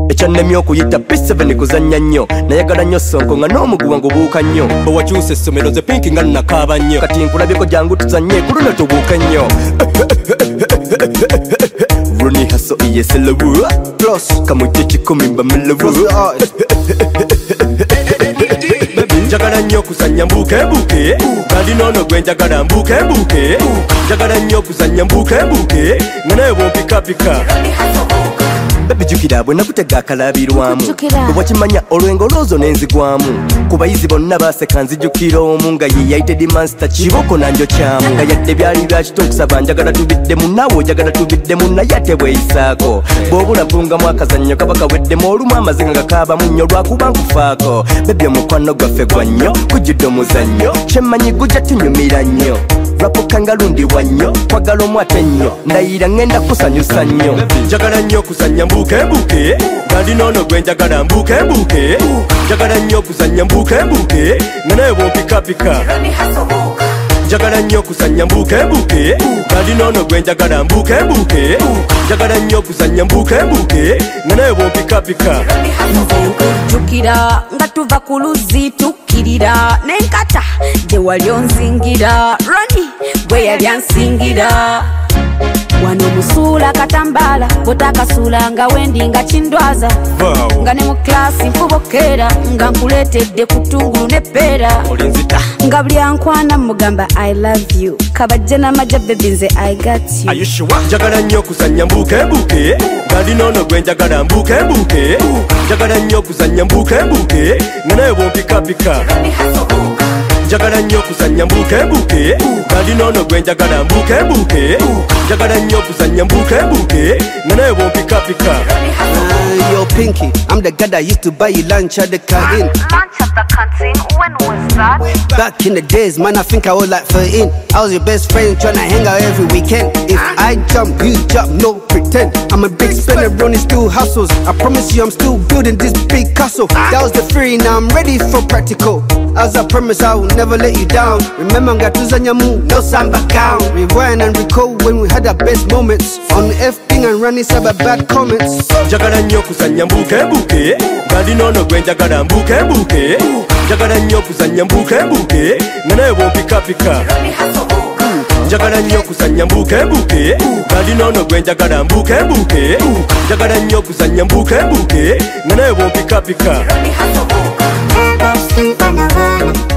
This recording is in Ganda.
ekyannemye okuyita P7 kuzannya nnyo nayagala nnyo Sonko nga n'omuguwa ngubuuka nnyo bwe wakyusa essomero ze Pinki nga nnakaaba nnyo kati nkulabyeko jangu tuzanye ku luno tubuuke nnyo Ronnie Hustle ESLW Plus kamujje kikumi mbamelewu njagala nnyo kuzannya mbuuke kandi noono gwe njagala mbuuke njagala nnyo kuzannya mbuuke nga naye bwompikapika Baby jukira bwe nakutega akalabirwamu bwe wakimanya olwengo loozo n'enzigwamu ku bayizi bonna baaseka nzijukira omu nga ye yayitedi master kiboko nanjo kyamu nga yadde byali byakito okusaba njagala tubiddemu naawe ojagala tubiddemu naye ate bweyisaako bw'obulakungamu akazannyo kaba kaweddemu olumu amazinga gakaabamu nnyo lwakuba nkufaako Baby omukwano gwaffe gwa nnyo gujjudde omuzannyo kyemmanyi gujja tunyumira nnyo rapuka ngalundibwa nnyo kwagala omwate nnyo ndayira ngenda kusanyusa nnyo njagala nnyo kuzannya mbuuke kandi noono gwe njagala mbuuke njagala nnyo kuzannya mbuuke nga naye bwompikapika njagala nnyo kuzannya mbuuke kandi noono gwe njagala mbuuke njagala nnyo kuzannya mbuuke nga naye bwompikapika nkujjukira nga tuva ku luzzi tukkirira n'enkata gye wali onzingira Ronnie bwe yali ansingira wano musuula katambala botakasuula nga wendi nga kindwaza nga ne mu klasi nfubokeera nga nkuleetedde ku ttungulu n'eppeera nga buli ankwana mugamba I love you kabajje n'amagya baby nze I got you njagala nnyo kuzannya mbuuke kandi noono gwe njagala mbuuke njagala nnyo kuzannya mbuuke nga naye bwompikapika njagala nnyo kuzannya mbuuke kandi noono gwe njagala mbuuke njagala nnyo kuzannya mbuuke nga naye bwompikapika Yo Pinky, I'm the guy that used to buy you lunch at the canteen. Lunch at the canteen? When was that? Back in the days, man, I think I was like 13. I was your best friend trying to hang out every weekend. If I jump, you jump, no pretend. I'm a big spender, Ronnie still hustles. I promise you I'm still building this big castle. That was the theory, now I'm ready for practical. As I promise I will never let you down. Remember Ngatuzanyamu, no samba gown. Rewind and recall when we had our best moments. On F-Ping and Ronnie said bad comments. Njagala nnyo kuzannya mbuuke kandi noono gwe njagala mbuuke njagala nnyo kuzannya mbuuke nga naye bwompikapika njagala nnyo kuzannya mbuuke kandi noono gwe njagala mbuuke njagala nnyo kuzannya mbuuke nga naye bwompikapika